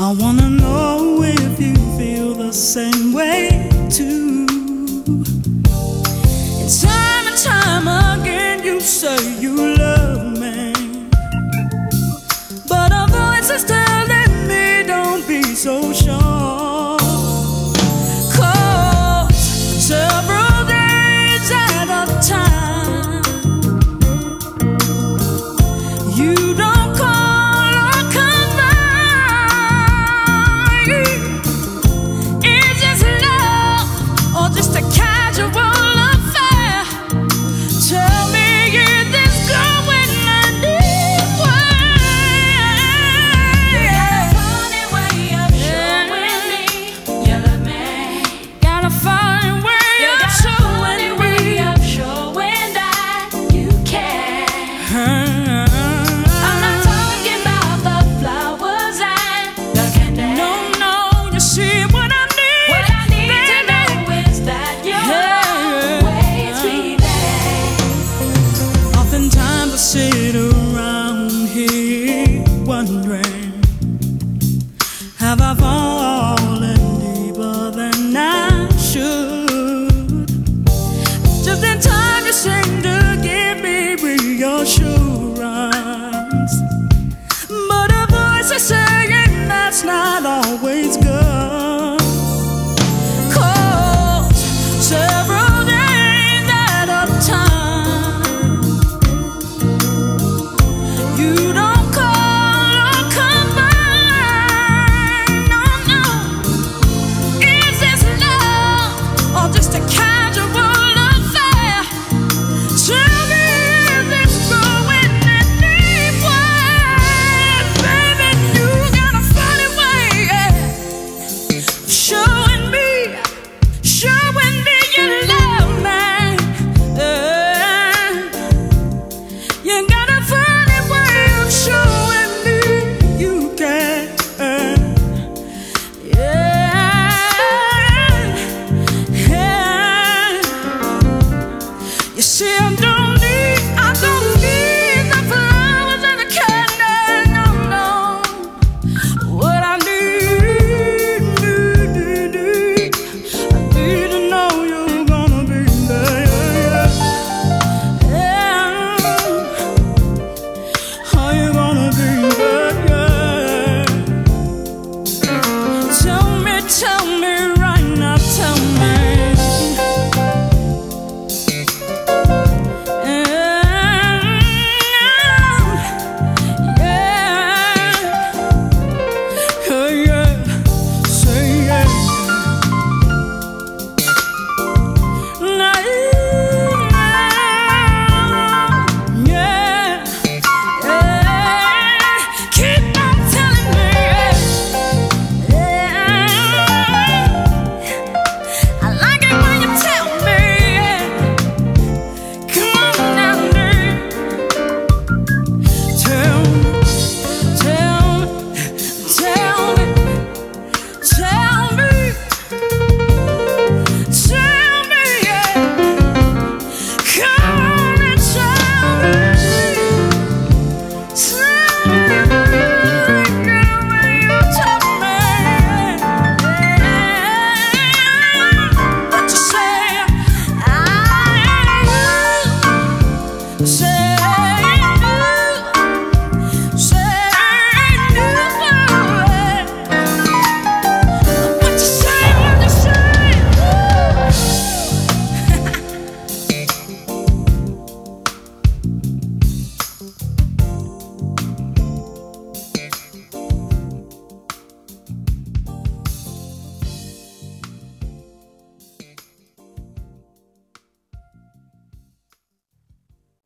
I wanna know if you feel the same way too. And time again you say you love me, but a voice is telling me don't be so sure. 'Cause several days at a time you don't call or come by. Is this love or just a casual affair? Tell me, is this going a deep way? Funny way of showing me you love me. Got a funny way of showing me. Showing that you care. I'm not talking about the flowers and the candy. No, you see what I need. What I need to know is that you're always be there. Oftentimes I sit around here wondering, have I fallen deeper than I should? Just in time you seem to give me reassurance, but a voice is saying that's not always good. 'Cause several days at a time you don't call or come by. No. Is this love or just a casual affair? Tell me, is this going a deep way? Baby, you got a funny way of showing me you love me. You got a funny way of showing me you care. You see, I don't need the flowers and the candy, no. What I need, I need to know you're gonna be there. Are you gonna be there? Tell me right now, tell me. Tell me.